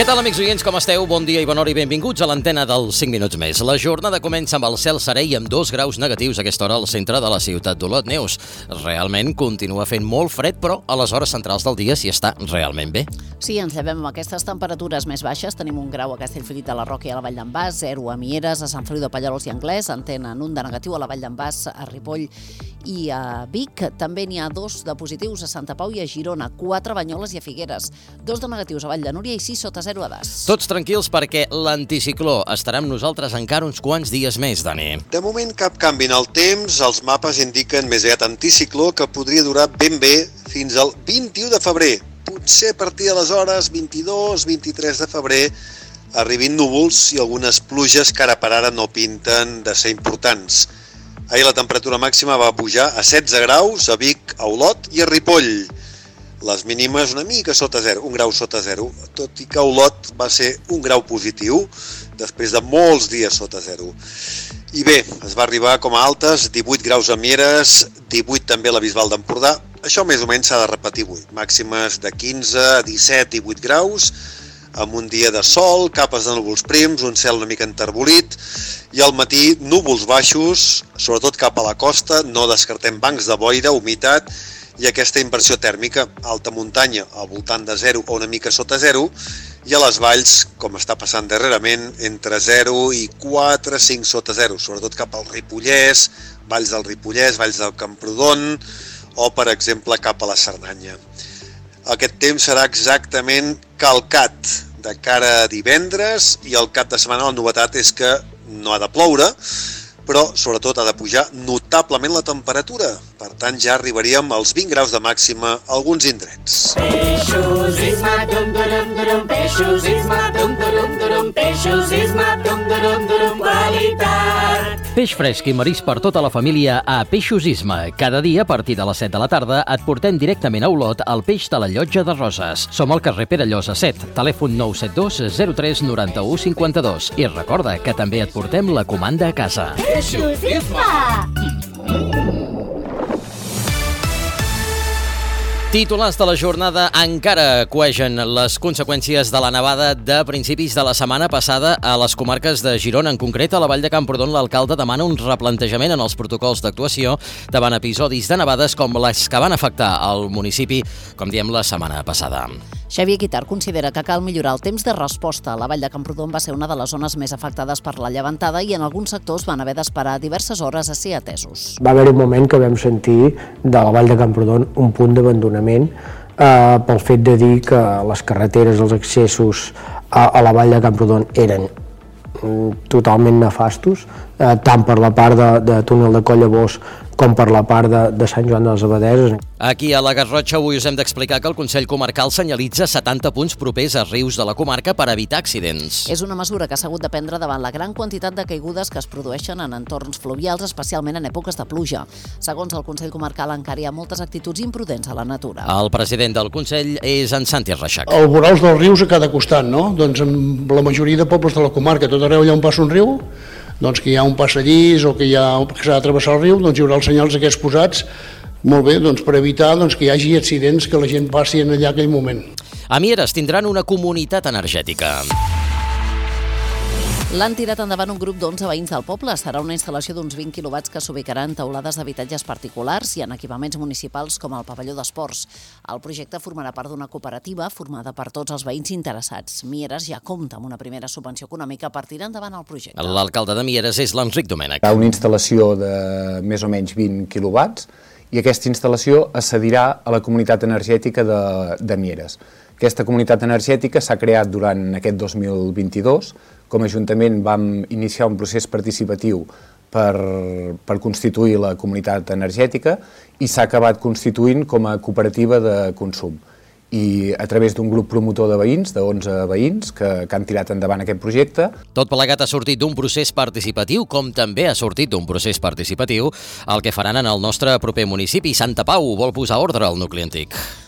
Què tal, amics oients, com esteu? Bon dia i bona hora i benvinguts a l'antena dels 5 minuts més. La jornada comença amb el cel serè i amb 2 graus negatius a aquesta hora al centre de la ciutat d'Olot. Neus, realment continua fent molt fred, però a les hores centrals del dia s'hi està realment bé. Sí, ens llevem amb aquestes temperatures més baixes. Tenim 1 grau a Castellfollit de la Roca i a la Vall d'en Bas, 0 a Mieres, a Sant Feliu de Pallerols i Anglès, en tenen 1 de negatiu a la Vall d'en Bas, a Ripoll i a Vic. També n'hi ha 2 de positius a Santa Pau i a Girona, 4 a Banyoles i a Figueres, 2 de negatius a Vall de Núria i 6 sota 0 a Das. Tots tranquils perquè l'anticicló estarà amb nosaltres encara uns quants dies més, Dani. De moment cap canvi en el temps, els mapes indiquen més aviat anticicló que podria durar ben bé fins al 21 de febrer. Potser a partir d'aleshores, 22-23 de febrer, arribin núvols i algunes pluges que ara per ara no pinten de ser importants. Ahir la temperatura màxima va pujar a 16 graus a Vic, a Olot i a Ripoll. Les mínimes una mica sota 0, 1 grau sota 0, tot i que Olot va ser 1 grau positiu després de molts dies sota 0. I bé, es va arribar com a altes 18 graus a Mieres, 18 també a la Bisbal d'Empordà. Això més o menys s'ha de repetir avui. Màximes de 15, 17, 18 graus, amb un dia de sol, capes de núvols prims, un cel una mica enterbolit, i al matí núvols baixos, sobretot cap a la costa, no descartem bancs de boira, humitat, i aquesta inversió tèrmica, alta muntanya al voltant de 0 o una mica sota 0, i a les valls, com està passant darrerament, entre 0 i 4, 5 sota 0, sobretot cap al Ripollès, valls del Ripollès, valls del Camprodon, o, per exemple, cap a la Cerdanya. Aquest temps serà exactament calcat de cara a divendres, i el cap de setmana la novetat és que no ha de ploure, però sobretot ha de pujar notablement la temperatura. Per tant, ja arribaríem als 20 graus de màxima a alguns indrets. Peixos, isma, dum, durum, durum, peixos, isma, dum, durum, durum, peixos, isma, dum, durum, durum, qualitat. Peix fresc i marisc per tota la família a Peixos Isma. Cada dia, a partir de les 7 de la tarda, et portem directament a Olot el peix de la Llotja de Roses. Som al carrer Perellosa 7, telèfon 972 03 91 52. I recorda que també et portem la comanda a casa. Peixos, isma! Titulars de la jornada: encara cuegen les conseqüències de la nevada de principis de la setmana passada a les comarques de Girona. En concret, a la Vall de Camprodon, l'alcalde demana un replantejament en els protocols d'actuació davant episodis de nevades com les que van afectar el municipi, com diem, la setmana passada. Xavier Guitart considera que cal millorar el temps de resposta. La Vall de Camprodon va ser una de les zones més afectades per la llevantada i en alguns sectors van haver d'esperar diverses hores a ser atesos. Va haver un moment que vam sentir de la Vall de Camprodon un punt d'abandonament pel fet de dir que les carreteres, els accessos a la Vall de Camprodon eren totalment nefastos, tant per la part de túnel de Collabós com per la part de Sant Joan de les Abadeses. Aquí a la Garrotxa avui us hem d'explicar que el Consell Comarcal senyalitza 70 punts propers a rius de la comarca per evitar accidents. És una mesura que s'ha hagut de prendre davant la gran quantitat de caigudes que es produeixen en entorns fluvials, especialment en èpoques de pluja. Segons el Consell Comarcal, encara hi ha moltes actituds imprudents a la natura. El president del Consell és en Santi Reixac. El voraus dels rius a cada costat, no? Doncs en la majoria de pobles de la comarca, tot arreu allà on passa un riu, doncs que hi ha un passadís o que s'ha de travessar el riu, doncs hi haurà els senyals aquests posats, molt bé, doncs per evitar que hi hagi accidents, que la gent passi en allà aquell moment. A Mieres tindran una comunitat energètica. L'han tirat endavant un grup d'11 veïns del poble. Serà una instal·lació d'uns 20 quilowatts que s'ubicarà en teulades d'habitatges particulars i en equipaments municipals com el pavelló d'esports. El projecte formarà part d'una cooperativa formada per tots els veïns interessats. Mieres ja compta amb una primera subvenció econòmica per tirar endavant el projecte. L'alcalde de Mieres és l'Enric Domènech. Hi ha una instal·lació de més o menys 20 quilowatts i aquesta instal·lació accedirà a la comunitat energètica de Mieres. Aquesta comunitat energètica s'ha creat durant aquest 2022. Com a Ajuntament vam iniciar un procés participatiu per constituir la comunitat energètica i s'ha acabat constituint com a cooperativa de consum. I a través d'un grup promotor de veïns, de 11 veïns, que han tirat endavant aquest projecte. Tot plegat ha sortit d'un procés participatiu, com també ha sortit d'un procés participatiu el que faran en el nostre proper municipi. Santa Pau vol posar ordre al nucli antic.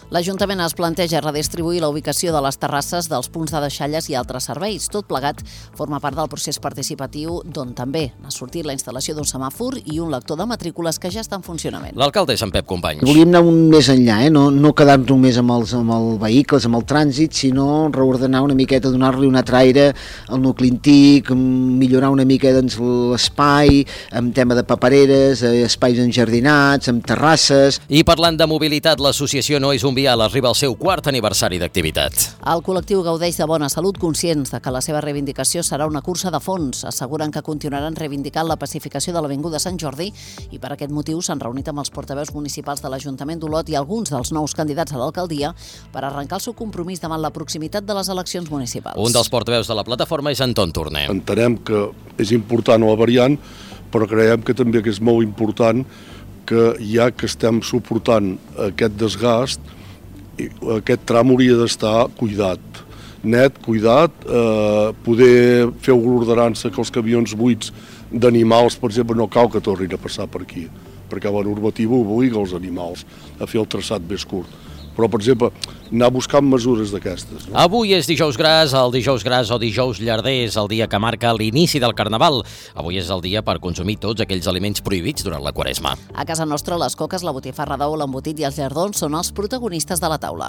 L'Ajuntament es planteja redistribuir la ubicació de les terrasses dels punts de deixalles i altres serveis. Tot plegat forma part del procés participatiu d'on també ha sortit la instal·lació d'un semàfor i un lector de matrícules que ja està en funcionament. L'alcalde és en Pep Companys. Volíem anar més enllà, no quedar-nos només amb els vehicles, amb el trànsit, sinó reordenar una miqueta, donar-li un altre aire al nucli antic, millorar una mica doncs, l'espai, amb tema de papereres, espais enjardinats, amb terrasses. I parlant de mobilitat, l'associació No és un vial arriba al seu 4è aniversari d'activitat. El col·lectiu gaudeix de bona salut, conscients de que la seva reivindicació serà una cursa de fons. Asseguren que continuaran reivindicant la pacificació de l'Avinguda Sant Jordi i per aquest motiu s'han reunit amb els portaveus municipals de l'Ajuntament d'Olot i alguns dels nous candidats a l'alcaldia per arrencar el seu compromís davant la proximitat de les eleccions municipals. Un dels portaveus de la plataforma és Anton Torner. Entenem que és important la variant, però creiem que també és molt important que ja que estem suportant aquest desgast, aquest tram hauria d'estar cuidat, net, cuidat, poder fer l'ordenança que els camions buits d'animals, per exemple, no cal que tornin a passar per aquí, perquè la normativa obliga els animals a fer el traçat més curt. Però, per exemple, anar buscant mesures d'aquestes. No? Avui és dijous gras, el dijous gras o dijous llarder és el dia que marca l'inici del Carnaval. Avui és el dia per consumir tots aquells aliments prohibits durant la Quaresma. A casa nostra, les coques, la botifarra d'ou, l'embotit i els llardons són els protagonistes de la taula.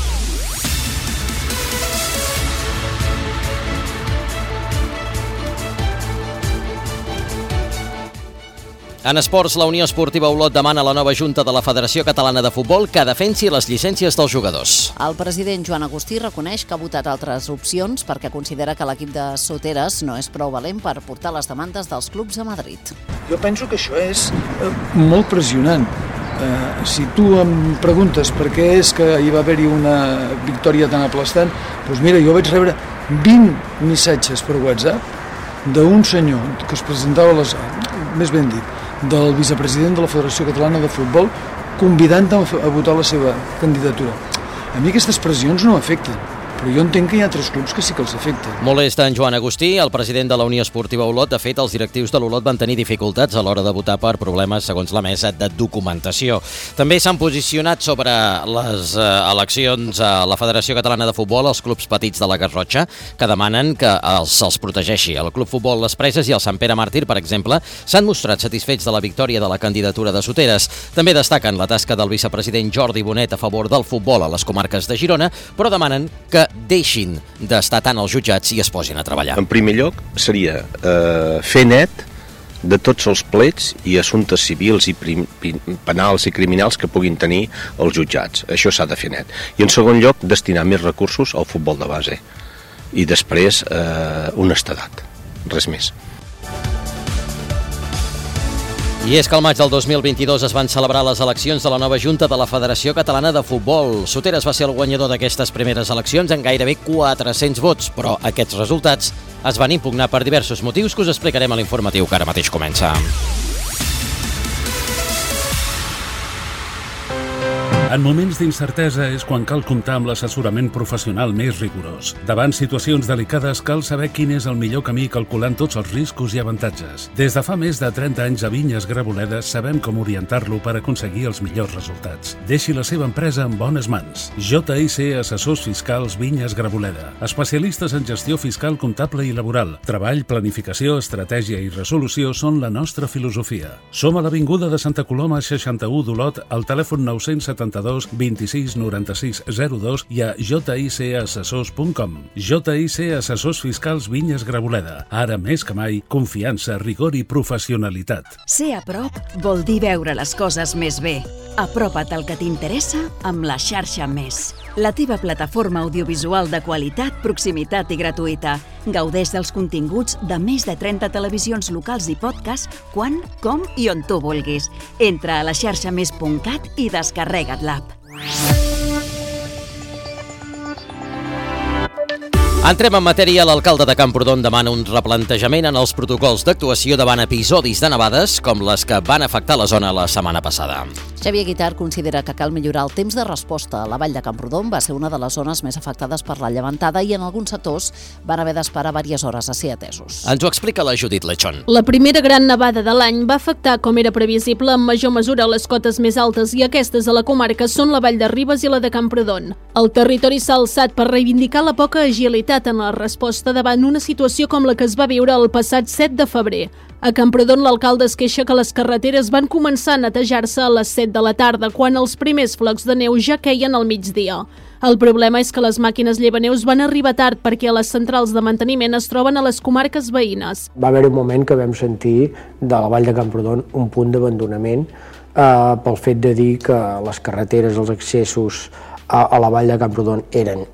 En esports, la Unió Esportiva Olot demana a la nova Junta de la Federació Catalana de Futbol que defensi les llicències dels jugadors. El president Joan Agustí reconeix que ha votat altres opcions perquè considera que l'equip de Soteres no és prou valent per portar les demandes dels clubs a Madrid. Jo penso que això és molt pressionant. Si tu em preguntes per què és que hi va haver-hi una victòria tan aplastant, doncs mira, jo vaig rebre 20 missatges per WhatsApp d'un senyor que es presentava més ben dit, del vicepresident de la Federació Catalana de Futbol convidant a votar la seva candidatura. A mi aquestes pressions no m'afecten, però jo entenc que hi ha altres clubs que sí que els afecten. Molesta en Joan Agustí, el president de la Unió Esportiva Olot. De fet, els directius de l'Olot van tenir dificultats a l'hora de votar per problemes, segons la mesa, de documentació. També s'han posicionat sobre les eleccions a la Federació Catalana de Futbol els clubs petits de la Garrotxa, que demanen que se'ls protegeixi. El Club Futbol Les Preses i el Sant Pere Màrtir, per exemple, s'han mostrat satisfets de la victòria de la candidatura de Soteres. També destaquen la tasca del vicepresident Jordi Bonet a favor del futbol a les comarques de Girona, però demanen que deixin d'estar tant als jutjats i es posin a treballar. En primer lloc seria fer net de tots els plets i assumptes civils i penals i criminals que puguin tenir els jutjats. Això s'ha de fer net. I en segon lloc, destinar més recursos al futbol de base. I després, honestedat. Res més. I és que al maig del 2022 es van celebrar les eleccions de la nova Junta de la Federació Catalana de Futbol. Soteres va ser el guanyador d'aquestes primeres eleccions amb gairebé 400 vots, però aquests resultats es van impugnar per diversos motius que us explicarem a l'informatiu que ara mateix comença. En moments d'incertesa és quan cal comptar amb l'assessorament professional més rigorós. Davant situacions delicades cal saber quin és el millor camí calculant tots els riscos i avantatges. Des de fa més de 30 anys a Vinyes Graboledes sabem com orientar-lo per aconseguir els millors resultats. Deixi la seva empresa en bones mans. JIC Assessors Fiscals Vinyes Graboleda. Especialistes en gestió fiscal, comptable i laboral. Treball, planificació, estratègia i resolució són la nostra filosofia. Som a l'Avinguda de Santa Coloma 61 d'Olot, al telèfon 972 26 96 02 i a jicassessors.com. JIC Assessors Fiscals Vinyes Graboleda. Ara més que mai, confiança, rigor i professionalitat. Ser a prop vol dir veure les coses més bé. Apropa't al que t'interessa amb la xarxa Més. La teva plataforma audiovisual de qualitat, proximitat i gratuïta. Gaudeix dels continguts de més de 30 televisions locals i podcasts quan, com i on tu vulguis. Entra a laxarxamés.cat i descarrega't l'app. Entrem en matèria. L'alcalde de Camprodon demana un replantejament en els protocols d'actuació davant episodis de nevades com les que van afectar la zona la setmana passada. Xavier Guitart considera que cal millorar el temps de resposta. La vall de Camprodon va ser una de les zones més afectades per la llevantada i en alguns sectors van haver d'esperar diverses hores a ser atesos. Ens ho explica la Judit Lechón. La primera gran nevada de l'any va afectar, com era previsible, en major mesura les cotes més altes i aquestes a la comarca són la vall de Ribes i la de Camprodon. El territori s'ha alçat per reivindicar la poca agilitat en la resposta davant una situació com la que es va viure el passat 7 de febrer. A Camprodon, l'alcalde es queixa que les carreteres van començar a netejar-se a les 7 de la tarda, quan els primers flocs de neu ja queien al migdia. El problema és que les màquines llevaneus van arribar tard perquè les centrals de manteniment es troben a les comarques veïnes. Va haver un moment que vam sentir de la vall de Camprodon un punt d'abandonament pel fet de dir que les carreteres, els accessos a la vall de Camprodon eren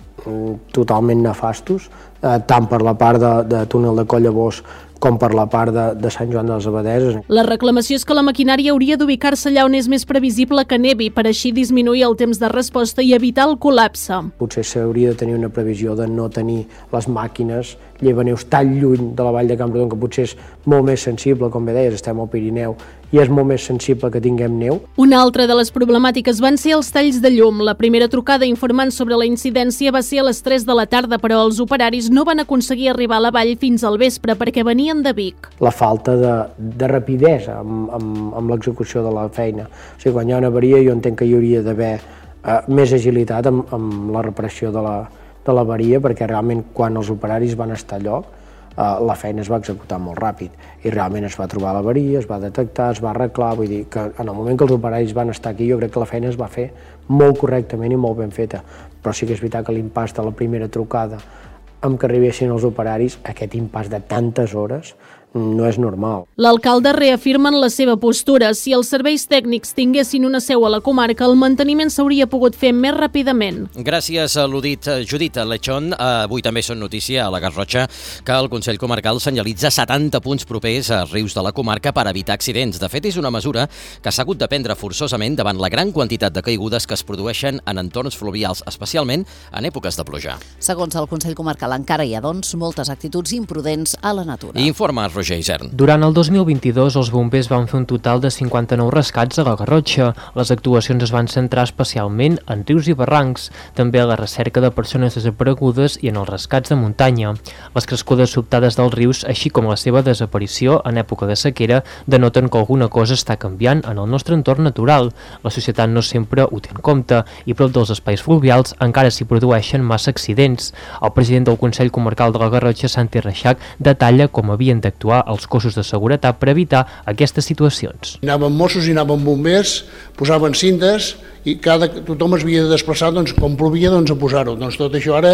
totalment nefastos, tant per la part de túnel de Collabós com per la part de Sant Joan de les Abadeses. La reclamació és que la maquinària hauria d'ubicar-se allà on és més previsible que nevi, per així disminuir el temps de resposta i evitar el col·lapse. Potser s'hauria de tenir una previsió de no tenir les màquines llevaneus tan lluny de la vall de Camprodon, que potser és molt més sensible, com bé deies, estem al Pirineu, i és molt més sensible que tinguem neu. Una altra de les problemàtiques van ser els talls de llum. La primera trucada informant sobre la incidència va ser a les 3 de la tarda, però els operaris no van aconseguir arribar a la vall fins al vespre perquè venien de Vic. La falta de rapidesa amb l'execució de la feina. O sigui, quan hi ha una avaria, jo entenc que hi hauria d'haver més agilitat amb la reparació de l'avaria, perquè realment quan els operaris van estar a lloc, la feina es va executar molt ràpid i realment es va trobar l'avaria, es va detectar, es va arreglar, vull dir que en el moment que els operaris van estar aquí jo crec que la feina es va fer molt correctament i molt ben feta, però sí que és veritat que l'impàs de la primera trucada amb que arribessin els operaris, aquest impàs de tantes hores no és normal. L'alcalde reafirma en la seva postura. Si els serveis tècnics tinguessin una seu a la comarca, el manteniment s'hauria pogut fer més ràpidament. Gràcies a Judit Lechón. Avui també són notícia a la Garrotxa que el Consell Comarcal senyalitza 70 punts propers a rius de la comarca per evitar accidents. De fet, és una mesura que s'ha hagut de prendre forçosament davant la gran quantitat de caigudes que es produeixen en entorns fluvials, especialment en èpoques de pluja. Segons el Consell Comarcal, encara hi ha, doncs, moltes actituds imprudents a la natura. Informa Roger Isern. Durant el 2022, els bombers van fer un total de 59 rescats a la Garrotxa. Les actuacions es van centrar especialment en rius i barrancs, també a la recerca de persones desaparegudes i en els rescats de muntanya. Les crescudes sobtades dels rius, així com la seva desaparició en època de sequera, denoten que alguna cosa està canviant en el nostre entorn natural. La societat no sempre ho té en compte i prop dels espais fluvials encara s'hi produeixen massa accidents. El president del Consell Comarcal de la Garrotxa, Santi Reixac, detalla com havien d'actuar els cossos de seguretat per evitar aquestes situacions. Anaven Mossos i anaven bombers, posaven cintes i tothom es havia de desplaçar, doncs, com plovia, doncs, a posar-ho. Doncs tot això ara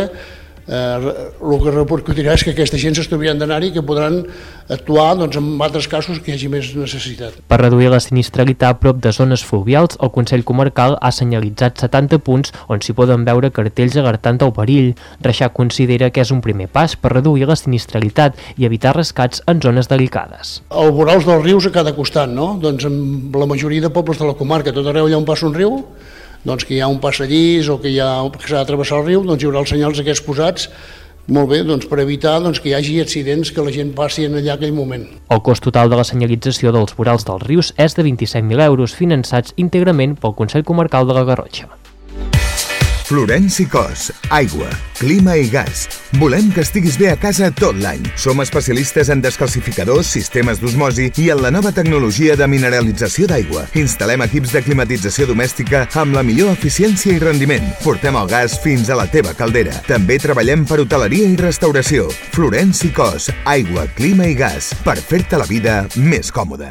el que repercutirà és que aquesta gent s'estudiaran d'anar-hi, que podran actuar, doncs, en altres casos que hi hagi més necessitat. Per reduir la sinistralitat a prop de zones fluvials, el Consell Comarcal ha senyalitzat 70 punts on s'hi poden veure cartells alertant del perill. Reixac considera que és un primer pas per reduir la sinistralitat i evitar rescats en zones delicades. El vorals dels rius a cada costat, no? Doncs en la majoria de pobles de la comarca, tot arreu hi ha on passa un riu, doncs que hi ha un passadís o que s'ha de travessar el riu, doncs hi haurà els senyals aquests posats, molt bé, doncs per evitar que hi hagi accidents, que la gent passi en allà aquell moment. El cost total de la senyalització dels vorals dels rius és de 27.000 euros, finançats íntegrament pel Consell Comarcal de la Garrotxa. Florenci Cos, aigua, clima i gas. Volem que estiguis bé a casa tot l'any. Som especialistes en descalcificadors, sistemes d'osmosi i en la nova tecnologia de mineralització d'aigua. Instal·lem equips de climatització domèstica amb la millor eficiència i rendiment. Portem el gas fins a la teva caldera. També treballem per hoteleria i restauració. Florenci Cos, aigua, clima i gas. Per fer-te la vida més còmoda.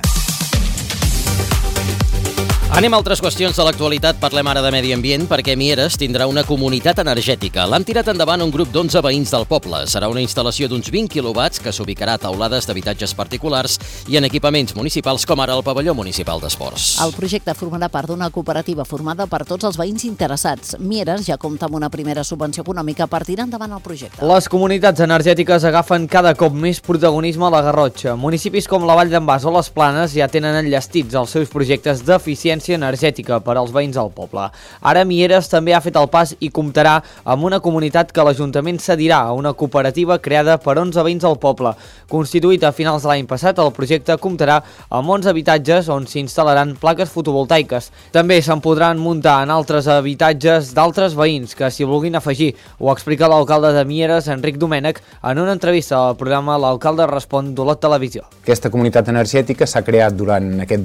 Anem a altres qüestions de l'actualitat. Parlem ara de medi ambient perquè Mieres tindrà una comunitat energètica. L'han tirat endavant un grup d'11 veïns del poble. Serà una instal·lació d'uns 20 quilowatts que s'ubicarà a teulades d'habitatges particulars i en equipaments municipals com ara el pavelló municipal d'esports. El projecte formarà part d'una cooperativa formada per tots els veïns interessats. Mieres ja compta amb una primera subvenció econòmica per tirar endavant el projecte. Les comunitats energètiques agafen cada cop més protagonisme a la Garrotxa. Municipis com la Vall d'en Bas o les Planes ja tenen enllestits els seus projectes d'eficiència independència energètica per als veïns del poble. Ara Mieres també ha fet el pas i comptarà amb una comunitat que l'Ajuntament cedirà a una cooperativa creada per 11 veïns del poble. Constituït a finals de l'any passat, el projecte comptarà amb 11 habitatges on s'instal·laran plaques fotovoltaiques. També se'n podran muntar en altres habitatges d'altres veïns que s'hi vulguin afegir. Ho explica l'alcalde de Mieres, Enric Domènech, en una entrevista al programa L'Alcalde Respon d'Olot Televisió. Aquesta comunitat energètica s'ha creat durant aquest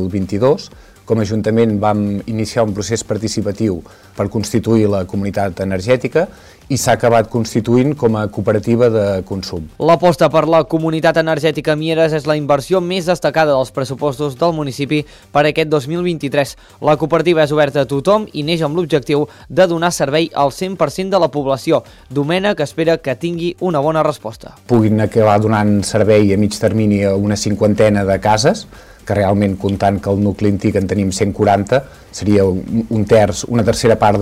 2022. Com a Ajuntament vam iniciar un procés participatiu per constituir la comunitat energètica i s'ha acabat constituint com a cooperativa de consum. L'aposta per la comunitat energètica Mieres és la inversió més destacada dels pressupostos del municipi per aquest 2023. La cooperativa és oberta a tothom i neix amb l'objectiu de donar servei al 100% de la població. Domènech espera que tingui una bona resposta. Puguin acabar donant servei a mig termini a una 50 de cases, que realment, comptant que el nucli antic en tenim 140, seria un terç, una tercera part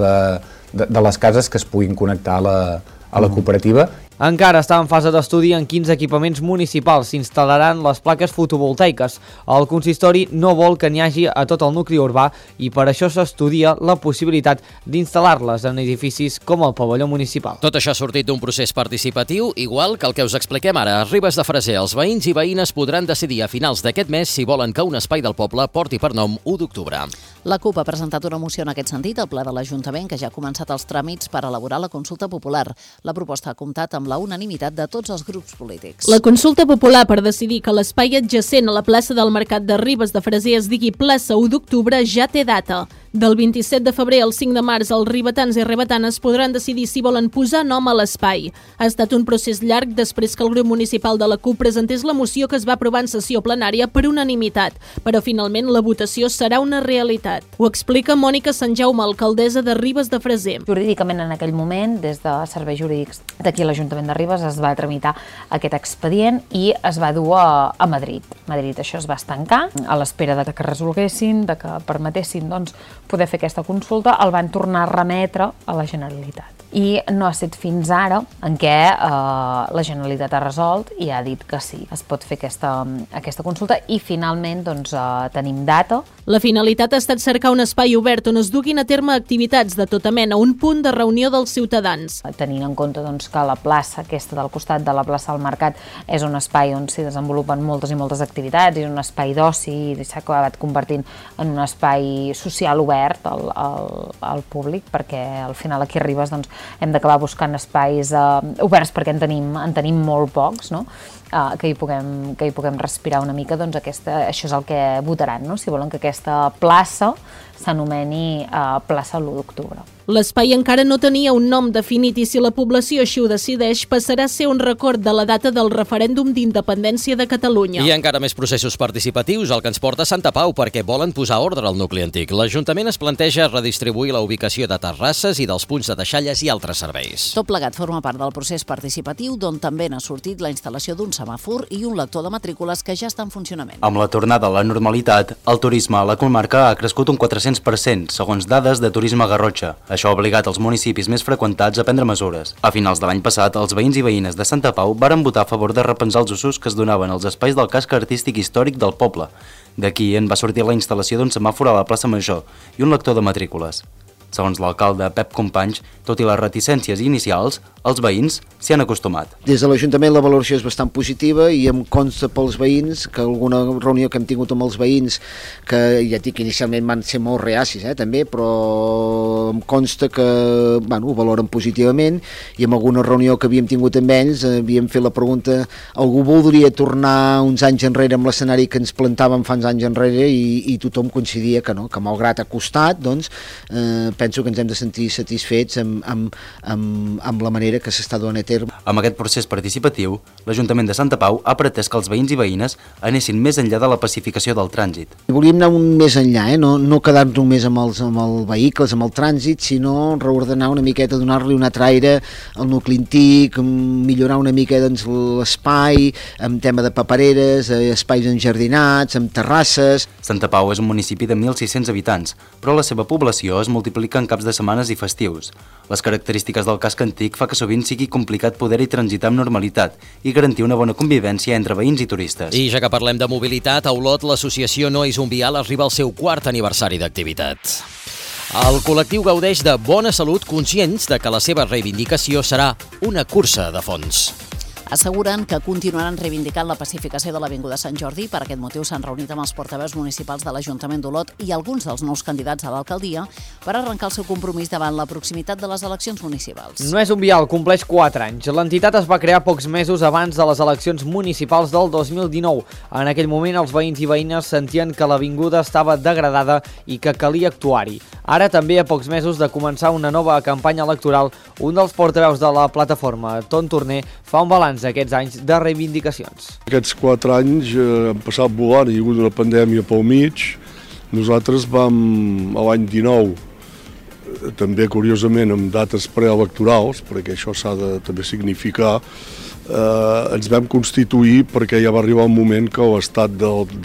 de les cases que es puguin connectar a la cooperativa. Encara està en fase d'estudi en quins equipaments municipals s'instal·laran les plaques fotovoltaiques. El consistori no vol que n'hi hagi a tot el nucli urbà i per això s'estudia la possibilitat d'instal·lar-les en edificis com el pavelló municipal. Tot això ha sortit d'un procés participatiu, igual que el que us expliquem ara. A Ribes de Freser, els veïns i veïnes podran decidir a finals d'aquest mes si volen que un espai del poble porti per nom 1 d'octubre. La CUP ha presentat una moció en aquest sentit al ple de l'Ajuntament, que ja ha començat els tràmits per elaborar la consulta popular. La proposta ha comptat amb la unanimitat de tots els grups polítics. La consulta popular per decidir que l'espai adjacent a la plaça del Mercat de Ribes de Freser es digui plaça 1 d'octubre ja té data. Del 27 de febrer al 5 de març, els ribetans i ribetanes podran decidir si volen posar nom a l'espai. Ha estat un procés llarg després que el grup municipal de la CUP presentés la moció que es va aprovar en sessió plenària per unanimitat, però finalment la votació serà una realitat. Ho explica Mònica Sant Jaume, alcaldessa de Ribes de Freser. Jurídicament, en aquell moment, des de serveis jurídics d'aquí a l'Ajuntament de Ribes es va tramitar aquest expedient i es va dur a Madrid. Madrid això es va estancar a l'espera de que resolguessin, de que permetessin poder fer aquesta consulta, el van tornar a remetre a la Generalitat. I no ha estat fins ara en què la Generalitat ha resolt i ha dit que sí, es pot fer aquesta consulta i finalment tenim data. La finalitat ha estat cercar un espai obert on es duguin a terme activitats de tota mena, un punt de reunió dels ciutadans. Tenint en compte que la plaça aquesta del costat de la plaça del Mercat és un espai on s'hi desenvolupen moltes i moltes activitats, és un espai d'oci i s'ha acabat convertint en un espai social obert al públic, perquè al final aquí a Ribes hem d'acabar buscant espais oberts perquè en tenim molt pocs, no? Que hi puguem respirar una mica, això és el que votaran, no? Si volen que aquesta plaça s'anomeni plaça l'1 d'octubre. L'espai encara no tenia un nom definit i si la població així ho decideix passarà a ser un record de la data del referèndum d'independència de Catalunya. I encara més processos participatius, el que ens porta a Santa Pau, perquè volen posar ordre al nucli antic. L'Ajuntament es planteja redistribuir la ubicació de terrasses i dels punts de deixalles i altres serveis. Tot plegat forma part del procés participatiu, d'on també n'ha sortit la instal·lació d'un semàfor i un lector de matrícules que ja està en funcionament. Amb la tornada a la normalitat, el turisme a la comarca ha crescut un 400%, segons dades de Turisme Garrotxa. Això ha obligat els municipis més freqüentats a prendre mesures. A finals de l'any passat, els veïns i veïnes de Santa Pau varen votar a favor de repensar els usos que es donaven als espais del casc artístic històric del poble. D'aquí en va sortir la instal·lació d'un semàfor a la plaça Major i un lector de matrícules. Segons l'alcalde Pep Companys, tot i les reticències inicials, els veïns s'hi han acostumat. Des de l'Ajuntament la valoració és bastant positiva i em consta pels veïns que alguna reunió que hem tingut amb els veïns, que ja dic que inicialment van ser molt reacis també, però em consta que ho valoren positivament i en alguna reunió que havíem tingut amb ells havíem fet la pregunta, algú voldria tornar uns anys enrere amb l'escenari que ens plantàvem fa uns anys enrere i tothom coincidia que no, que malgrat ha costat, penso que ens hem de sentir satisfets amb la manera que s'està donant a terme. Amb aquest procés participatiu, l'Ajuntament de Santa Pau ha pretès que els veïns i veïnes anessin més enllà de la pacificació del trànsit. Volíem anar més enllà, no quedar-nos només amb els vehicles, amb el trànsit, sinó reordenar una miqueta, donar-li un altre aire al nucli antic, millorar una mica l'espai, amb tema de papereres, espais enjardinats, amb terrasses. Santa Pau és un municipi de 1.600 habitants, però la seva població es multiplica s'aplica en caps de setmanes i festius. Les característiques del casc antic fa que sovint sigui complicat poder-hi transitar amb normalitat i garantir una bona convivència entre veïns i turistes. I ja que parlem de mobilitat, a Olot l'associació No és un vial arriba al seu 4è aniversari d'activitat. El col·lectiu gaudeix de bona salut, conscients de que la seva reivindicació serà una cursa de fons. Asseguren que continuaran reivindicant la pacificació de l'Avinguda Sant Jordi. Per aquest motiu s'han reunit amb els portaveus municipals de l'Ajuntament d'Olot i alguns dels nous candidats a l'alcaldia per arrencar el seu compromís davant la proximitat de les eleccions municipals. No és un vial, compleix 4 anys. L'entitat es va crear pocs mesos abans de les eleccions municipals del 2019. En aquell moment els veïns i veïnes sentien que l'avinguda estava degradada i que calia actuar-hi. Ara, també a pocs mesos de començar una nova campanya electoral, un dels portaveus de la plataforma, Ton Torner, fa un balanç d'aquests anys de reivindicacions. Aquests 4 anys han passat volant, hi ha hagut una pandèmia pel mig. Nosaltres vam, a l'any 19, també curiosament amb dates preelectorals, perquè això s'ha de també significar, ens vam constituir perquè ja va arribar un moment que l'estat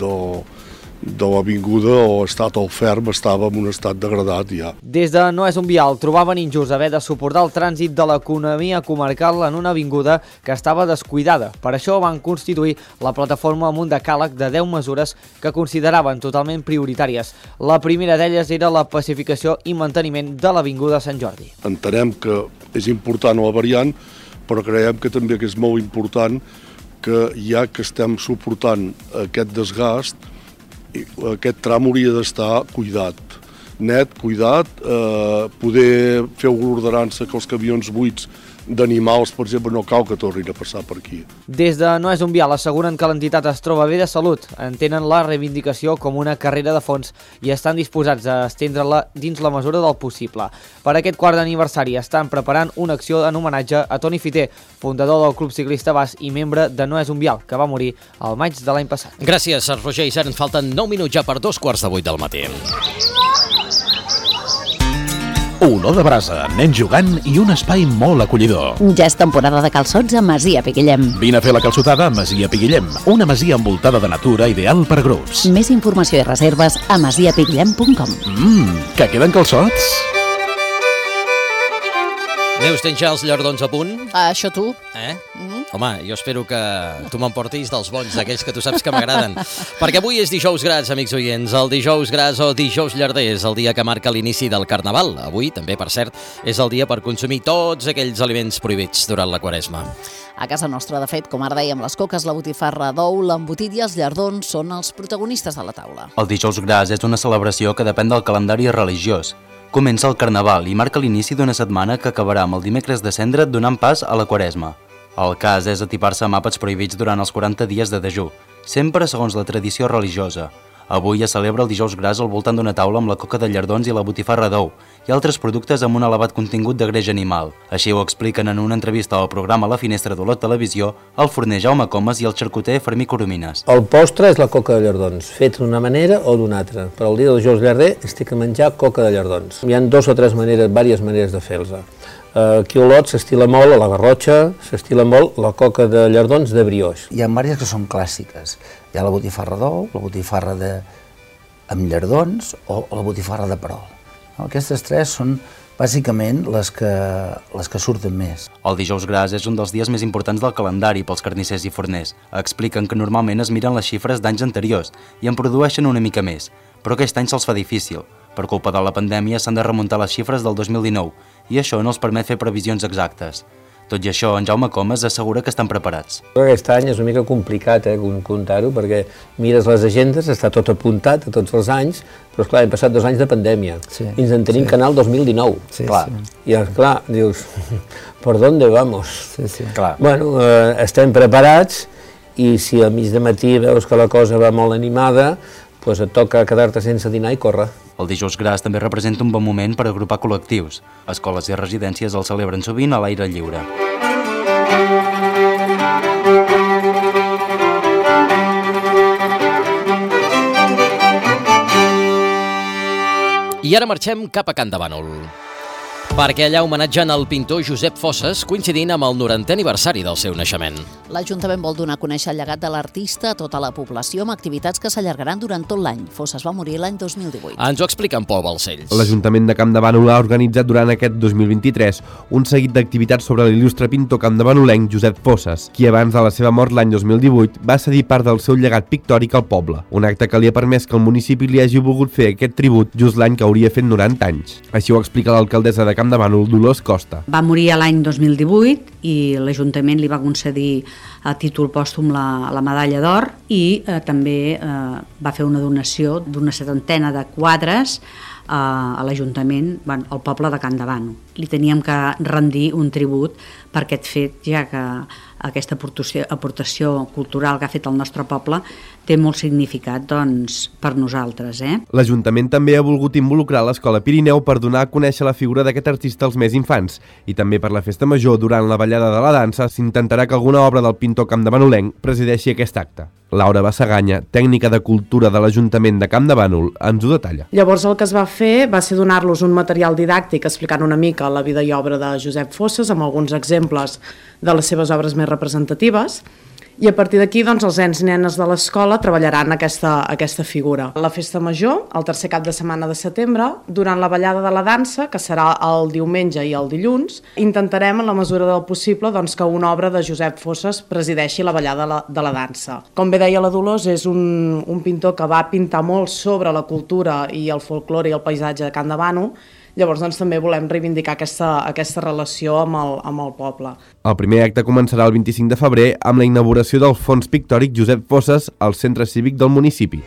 de l'avinguda o estat al ferm estava en un estat degradat ja. Des de No és un vial trobaven injust haver de suportar el trànsit de l'economia comarcal en una avinguda que estava descuidada. Per això van constituir la plataforma amb un decàleg de 10 mesures que consideraven totalment prioritàries. La primera d'elles era la pacificació i manteniment de l'avinguda Sant Jordi. Entenem que és important la variant, però creiem que també que és molt important que ja que estem suportant aquest desgast, aquest tram hauria d'estar cuidat, net, cuidat, poder fer l'ordenança que els camions buits d'animals, per exemple, no cal que tornin a passar per aquí. Des de No és un vial asseguren que l'entitat es troba bé de salut, entenen la reivindicació com una carrera de fons i estan disposats a estendre-la dins la mesura del possible. Per aquest 4è aniversari estan preparant una acció en homenatge a Toni Fiter, fundador del Club Ciclista Basc i membre de No és un vial, que va morir al maig de l'any passat. Gràcies, Roger Isern. Ens falten 9 minuts ja per 7:45 del matí. Olor de brasa, nens jugant i un espai molt acollidor. Ja és temporada de calçots a Masia Piguillem. Vine a fer la calçotada a Masia Piguillem, una masia envoltada de natura ideal per grups. Més informació i reserves a masiapiguillem.com. Que queden calçots? Neus, tens ja els llardons a punt? Això tu. Home, jo espero que tu m'emportis dels bons, d'aquells que tu saps que m'agraden. Perquè avui és dijous gras, amics oients. El dijous gras o dijous llarder és el dia que marca l'inici del Carnaval. Avui, també, per cert, és el dia per consumir tots aquells aliments prohibits durant la Quaresma. A casa nostra, de fet, com ara dèiem, les coques, la botifarra d'ou, l'embotit i els llardons són els protagonistes de la taula. El dijous gras és una celebració que depèn del calendari religiós. Comença el Carnaval i marca l'inici d'una setmana que acabarà amb el dimecres de Cendra donant pas a la Quaresma. El cas és atipar-se amb àpats prohibits durant els 40 dies de dejú, sempre segons la tradició religiosa. Avui es celebra el dijous gras al voltant d'una taula amb la coca de llardons i la botifarra d'ou i altres productes amb un elevat contingut de greix animal. Així ho expliquen en una entrevista al programa La Finestra d'Olot Televisió el forner Jaume Comas i el xarcuter Fermí Coromines. El postre és la coca de llardons, fet d'una manera o d'una altra. Però el dia del dijous llarder es té que menjar coca de llardons. Hi ha 2 o 3 maneres, diverses maneres de fer-los. Aquí a Olot s'estila molt a la Garrotxa, s'estila molt la coca de llardons de brioix. Hi ha diverses que són clàssiques. Hi ha la botifarra d'ou, la botifarra amb llardons o la botifarra de perol. Aquestes 3 són bàsicament les que surten més. El dijous gras és un dels dies més importants del calendari pels carnissers i forners. Expliquen que normalment es miren les xifres d'anys anteriors i en produeixen una mica més, però aquest any se'ls fa difícil. Per culpa de la pandèmia s'han de remuntar les xifres del 2019 i això no els permet fer previsions exactes. Tot i això, en Jaume Comas assegura que estan preparats. Aquest any és una mica complicat comptar-ho, perquè mires les agendes, està tot apuntat a tots els anys, però esclar, hem passat 2 anys de pandèmia i ens en tenim que anar al 2019. I esclar, dius, ¿por dónde vamos? Bueno, estem preparats i si al mig de matí veus que la cosa va molt animada, doncs et toca quedar-te sense dinar i córrer. El dijous gras també representa un bon moment per agrupar col·lectius. Escoles i residències el celebren sovint a l'aire lliure. I ara marxem cap a Can de Bànol. perquè allà homenatgen el pintor Josep Fosses, coincidint amb el 90è aniversari del seu naixement. L'Ajuntament vol donar a conèixer el llegat de l'artista a tota la població amb activitats que s'allargaran durant tot l'any. Fosses va morir l'any 2018. Ens ho explica en Pol Balcells. L'Ajuntament de Campdevànol ha organitzat durant aquest 2023 un seguit d'activitats sobre l'il·lustre pintor campdevanolenc Josep Fosses, qui abans de la seva mort l'any 2018 va cedir part del seu llegat pictòric al poble, un acte que li ha permès que el municipi li hagi volgut fer aquest tribut just l'any que hauria fet 90 anys. Així ho explica l'alcaldessa de Campdevànol, Dolors Costa. Va morir l'any 2018 i l'Ajuntament li va concedir a títol pòstum la medalla d'or i també va fer una donació d'una 70 de quadres a l'Ajuntament, al poble de Campdevànol. Li teníem que rendir un tribut per aquest fet, ja que aquesta aportació cultural que ha fet el nostre poble té molt significat per nosaltres. L'Ajuntament també ha volgut involucrar l'Escola Pirineu per donar a conèixer la figura d'aquest artista als més infants i també per la festa major, durant la ballada de la dansa, s'intentarà que alguna obra del pintor campdevanolenc presideixi aquest acte. Laura Bassaganya, tècnica de cultura de l'Ajuntament de Campdevànol, ens ho detalla. Llavors el que es va fer va ser donar-los un material didàctic explicant una mica la vida i obra de Josep Fosses amb alguns exemples de les seves obres més representatives i a partir d'aquí els nens i nenes de l'escola treballaran aquesta figura. La festa major, el tercer cap de setmana de setembre, durant la ballada de la dansa, que serà el diumenge i el dilluns, intentarem en la mesura del possible que una obra de Josep Fosses presideixi la ballada de la dansa. Com bé deia la Dolors, és un pintor que va pintar molt sobre la cultura i el folklore i el paisatge de Campdevànol. Llavors també volem reivindicar aquesta relació amb el poble. El primer acte començarà el 25 de febrer amb la inauguració del Fons Pictòric Josep Fosses al Centre Cívic del municipi.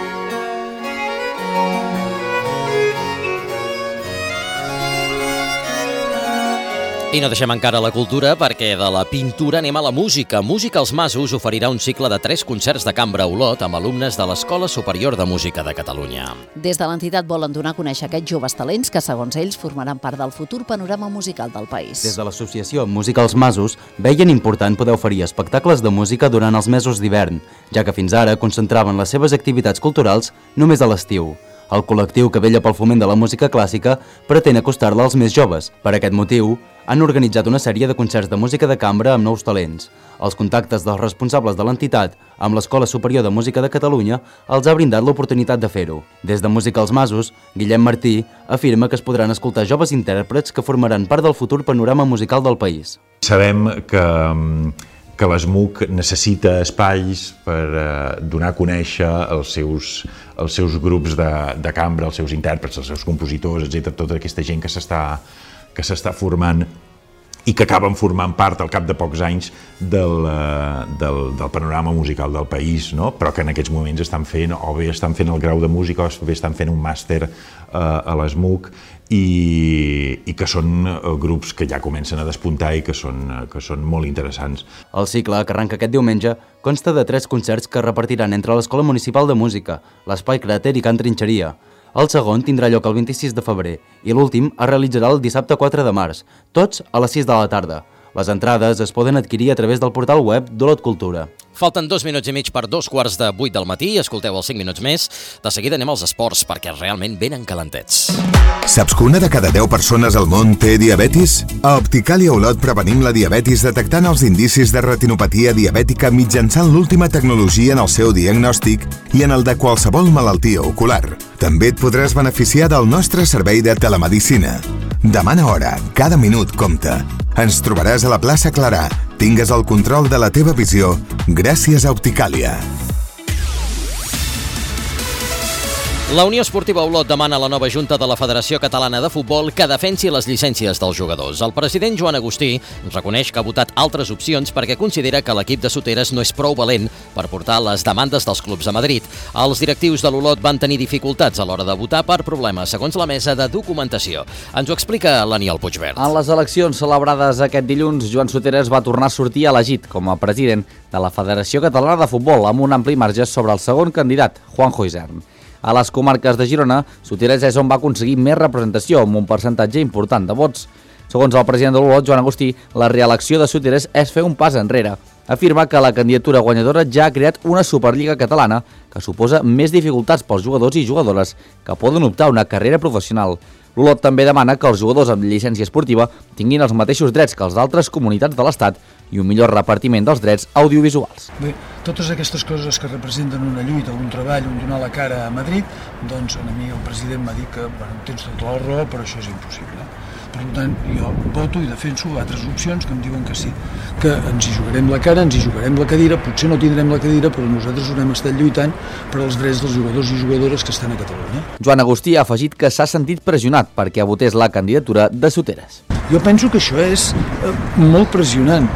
I no deixem encara la cultura, perquè de la pintura anem a la música. Música als Masos oferirà un cicle de 3 concerts de cambra a Olot amb alumnes de l'Escola Superior de Música de Catalunya. Des de l'entitat volen donar a conèixer aquests joves talents que, segons ells, formaran part del futur panorama musical del país. Des de l'associació Música als Masos veien important poder oferir espectacles de música durant els mesos d'hivern, ja que fins ara concentraven les seves activitats culturals només a l'estiu. El col·lectiu que vetlla pel foment de la música clàssica pretén acostar-la als més joves. Per aquest motiu, han organitzat una sèrie de concerts de música de cambra amb nous talents. Els contactes dels responsables de l'entitat amb l'Escola Superior de Música de Catalunya els ha brindat l'oportunitat de fer-ho. Des de Música als Masos, Guillem Martí afirma que es podran escoltar joves intèrprets que formaran part del futur panorama musical del país. Sabem que l'ESMUC necessita espais per donar a conèixer els seus grups de cambra, els seus intèrprets, els seus compositors, etc., tota aquesta gent que s'està formant i que acaben formant part al cap de pocs anys del panorama musical del país, no? Però que en aquests moments estan fent el grau de música o bé estan fent un màster a l'ESMUC i que són grups que ja comencen a despuntar i que són molt interessants. El cicle, que arranca aquest diumenge, consta de 3 concerts que repartiran entre l'Escola Municipal de Música, l'Espai Cràter i Can Trinxeria. El segon tindrà lloc el 26 de febrer i l'últim es realitzarà el dissabte 4 de març, tots a les 6 de la tarda. Les entrades es poden adquirir a través del portal web d'Olot Cultura. Falten 2 minuts i mig per 2:15 del matí. Escolteu els 5 minuts més. De seguida anem als esports, perquè realment venen calentets. Saps que una de cada 10 persones al món té diabetis? A Opticàlia Olot prevenim la diabetis detectant els indicis de retinopatia diabètica mitjançant l'última tecnologia en el seu diagnòstic i en el de qualsevol malaltia ocular. També et podràs beneficiar del nostre servei de telemedicina. Demana hora, cada minut compta. Ens trobaràs a la plaça Clarà. Tingues el control de la teva visió gràcies a Opticàlia. La Unió Esportiva Olot demana a la nova Junta de la Federació Catalana de Futbol que defensi les llicències dels jugadors. El president Joan Agustí reconeix que ha votat altres opcions perquè considera que l'equip de Soteres no és prou valent per portar les demandes dels clubs a Madrid. Els directius de l'Olot van tenir dificultats a l'hora de votar per problemes, segons la mesa de documentació. Ens ho explica l'Aniol Puigverd. En les eleccions celebrades aquest dilluns, Joan Soteres va tornar a sortir elegit com a president de la Federació Catalana de Futbol amb un ampli marge sobre el segon candidat, Juanjo Isern. A les comarques de Girona, Soteres és on va aconseguir més representació, amb un percentatge important de vots. Segons el president de l'Olot, Joan Agustí, la reelecció de Soteres és fer un pas enrere. Afirma que la candidatura guanyadora ja ha creat una Superliga catalana que suposa més dificultats pels jugadors i jugadores que poden optar a una carrera professional. L'Olot també demana que els jugadors amb llicència esportiva tinguin els mateixos drets que els d'altres comunitats de l'Estat i un millor repartiment dels drets audiovisuals. Bé, totes aquestes coses que representen una lluita, un treball, un donar la cara a Madrid, doncs a mi el president m'ha dit que tens tota la raó, però això és impossible. Per tant, jo voto i defenso altres opcions que em diuen que sí, que ens hi jugarem la cara, ens hi jugarem la cadira, potser no tindrem la cadira, però nosaltres haurem estat lluitant per als drets dels jugadors i jugadores que estan a Catalunya. Joan Agustí ha afegit que s'ha sentit pressionat perquè votés la candidatura de Soteres. Jo penso que això és molt pressionant.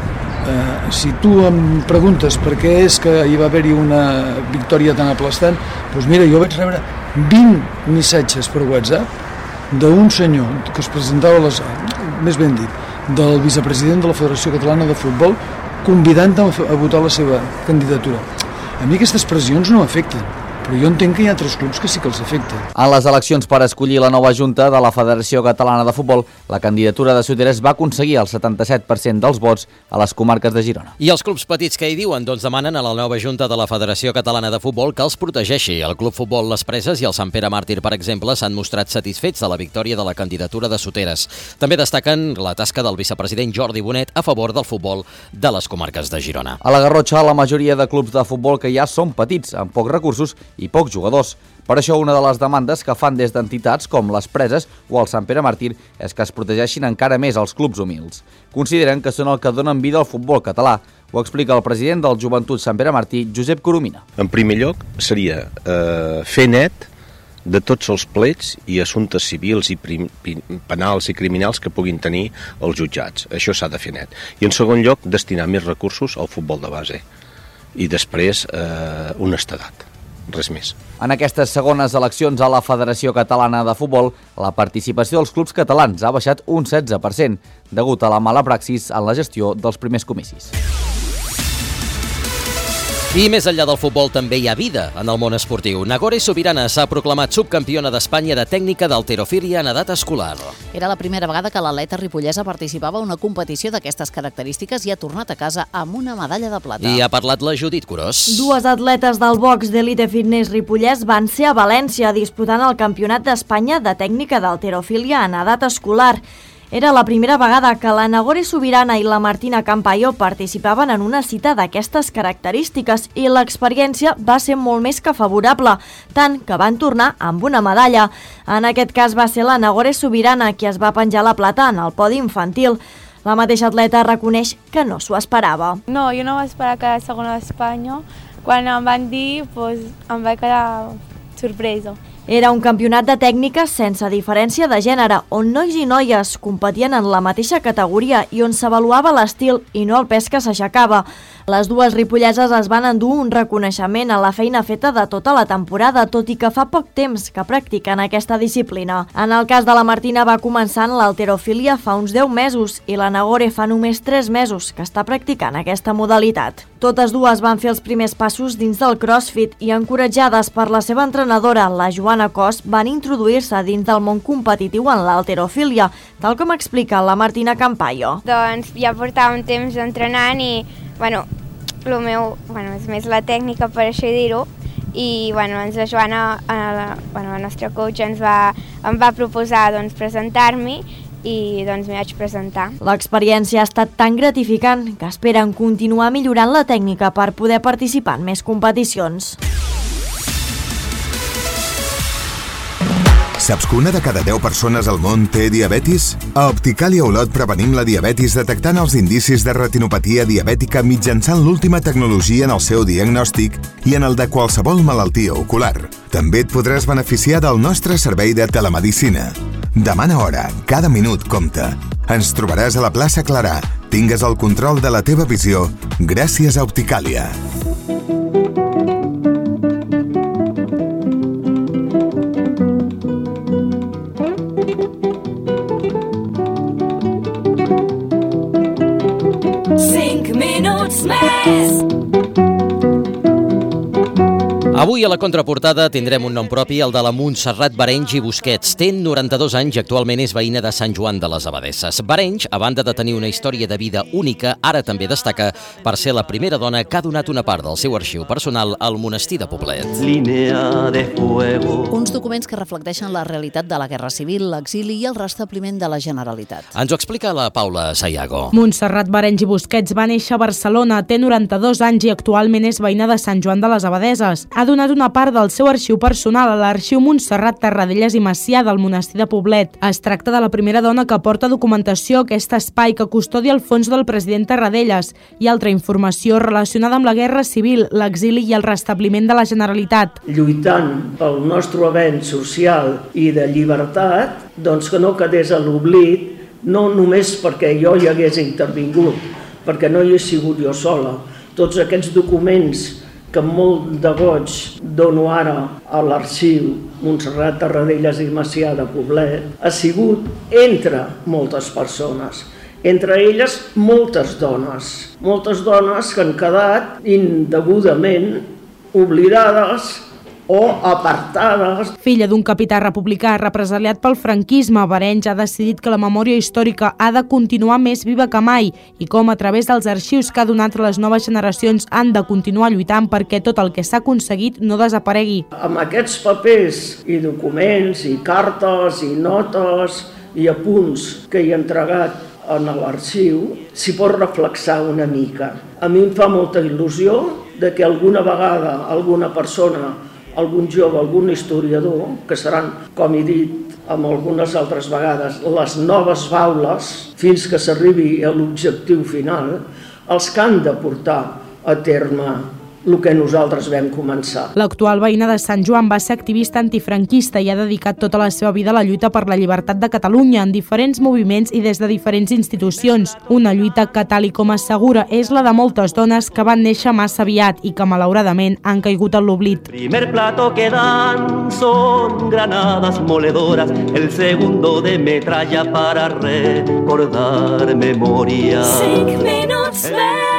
Si tu em preguntes per què és que hi va haver-hi una victòria tan aplastant, doncs mira, jo vaig rebre 20 missatges per WhatsApp d'un senyor que es presentava, més ben dit, del vicepresident de la Federació Catalana de Futbol, convidant-me a votar la seva candidatura. A mi aquestes pressions no m'afecten, però jo entenc que hi ha altres clubs que sí que els afecten. En les eleccions per escollir la nova junta de la Federació Catalana de Futbol, la candidatura de Soteres va aconseguir el 77% dels vots a les comarques de Girona. I els clubs petits que hi diuen? Doncs demanen a la nova junta de la Federació Catalana de Futbol que els protegeixi. El Club Futbol Les Preses i el Sant Pere Màrtir, per exemple, s'han mostrat satisfets de la victòria de la candidatura de Soteres. També destaquen la tasca del vicepresident Jordi Bonet a favor del futbol de les comarques de Girona. A la Garrotxa, la majoria de clubs de futbol que hi ha són petits, amb pocs recursos i pocs jugadors. Per això, una de les demandes que fan des d'entitats com les Preses o el Sant Pere Màrtir és que es protegeixin encara més els clubs humils. Consideren que són el que donen vida al futbol català. Ho explica el president del Joventut Sant Pere Màrtir, Josep Coromina. En primer lloc, seria fer net de tots els plets i assumptes civils i penals i criminals que puguin tenir els jutjats. Això s'ha de fer net. I en segon lloc, destinar més recursos al futbol de base. I després, honestedat. Res més. En aquestes segones eleccions a la Federació Catalana de Futbol, la participació dels clubs catalans ha baixat un 16%, degut a la mala praxis en la gestió dels primers comicis. I més enllà del futbol també hi ha vida en el món esportiu. Nagore Subirana s'ha proclamat subcampiona d'Espanya de tècnica d'halterofília en edat escolar. Era la primera vegada que l'atleta ripollesa participava a una competició d'aquestes característiques i ha tornat a casa amb una medalla de plata. I ha parlat la Judit Curós. Dues atletes del box d'Elite Fitness Ripollès van ser a València disputant el Campionat d'Espanya de tècnica d'halterofília en edat escolar. Era la primera vegada que la Nagore Subirana i la Martina Campayo participaven en una cita d'aquestes característiques i l'experiència va ser molt més que favorable, tant que van tornar amb una medalla. En aquest cas va ser la Nagore Subirana qui es va penjar la plata en el podi infantil. La mateixa atleta reconeix que no s'ho esperava. No, jo no vaig esperar quedar segona d'Espanya. Quan em van dir, em vaig quedar sorpresa. Era un campionat de tècniques sense diferència de gènere, on nois i noies competien en la mateixa categoria i on s'avaluava l'estil i no el pes que s'aixecava. Les dues ripolleses es van endur un reconeixement a la feina feta de tota la temporada, tot i que fa poc temps que practiquen aquesta disciplina. En el cas de la Martina va començar en l'halterofília fa uns 10 mesos i la Nagore fa només 3 mesos que està practicant aquesta modalitat. Totes dues van fer els primers passos dins del CrossFit i, encoratjades per la seva entrenadora, la Joana Cos, van introduir-se dins del món competitiu en l'halterofília, tal com explica la Martina Campayo. Doncs ja portava un temps entrenant i, el meu, és més la tècnica, per així dir-ho, i doncs la Joana, la nostra coach, em va proposar presentar-m'hi i doncs m'hi vaig presentar. L'experiència ha estat tan gratificant que esperen continuar millorant la tècnica per poder participar en més competicions. Saps que una de cada 10 persones al món té diabetis? A Opticàlia Olot prevenim la diabetis detectant els indicis de retinopatia diabètica mitjançant l'última tecnologia en el seu diagnòstic i en el de qualsevol malaltia ocular. També et podràs beneficiar del nostre servei de telemedicina. Demana hora, cada minut compta. Ens trobaràs a la plaça Clarà. Tingues el control de la teva visió gràcies a Opticàlia. Avui Avui a la contraportada tindrem un nom propi, el de la Montserrat Barenys i Busquets. Té 92 anys i actualment és veïna de Sant Joan de les Abadesses. Barenys, a banda de tenir una història de vida única, ara també destaca per ser la primera dona que ha donat una part del seu arxiu personal al monestir de Poblet. Uns documents que reflecteixen la realitat de la Guerra Civil, l'exili i el restabliment de la Generalitat. Ens ho explica la Paula Sayago. Montserrat Barenys i Busquets va néixer a Barcelona, té 92 anys i actualment és veïna de Sant Joan de les Abadesses. Ha donat una part del seu arxiu personal a l'Arxiu Montserrat Tarradellas i Macià del monestir de Poblet. Es tracta de la primera dona que porta documentació a aquest espai que custodia el fons del president Tarradellas i altra informació relacionada amb la Guerra Civil, l'exili i el restabliment de la Generalitat. Lluitant pel nostre avenç social i de llibertat, doncs que no quedés a l'oblit, no només perquè jo hi hagués intervingut, perquè no hi he sigut jo sola. Tots aquests documents que amb molt de goig dono ara a l'Arxiu Montserrat Tarradellas i Macià de Poblet, ha sigut entre moltes persones, entre elles moltes dones que han quedat indegudament oblidades o apartades. Filla d'un capità republicà represaliat pel franquisme, Barenys ha decidit que la memòria històrica ha de continuar més viva que mai i com a través dels arxius que ha donat les noves generacions han de continuar lluitant perquè tot el que s'ha aconseguit no desaparegui. Amb aquests papers i documents i cartes i notes i apunts que he entregat en l'arxiu s'hi pot reflexar una mica. A mi em fa molta il·lusió de que alguna vegada alguna persona, algun jove, algun historiador, que seran, com he dit amb algunes altres vegades, les noves baules, fins que s'arribi a l'objectiu final, els que han de portar a terme el que nosaltres vam començar. L'actual veïna de Sant Joan va ser activista antifranquista i ha dedicat tota la seva vida a la lluita per la llibertat de Catalunya en diferents moviments i des de diferents institucions. Una lluita que, tal i com assegura, és la de moltes dones que van néixer massa aviat i que, malauradament, han caigut en l'oblit. Primer plato que dan son granadas moledoras, el segundo de metralla para recordar memoria. 5 minuts més.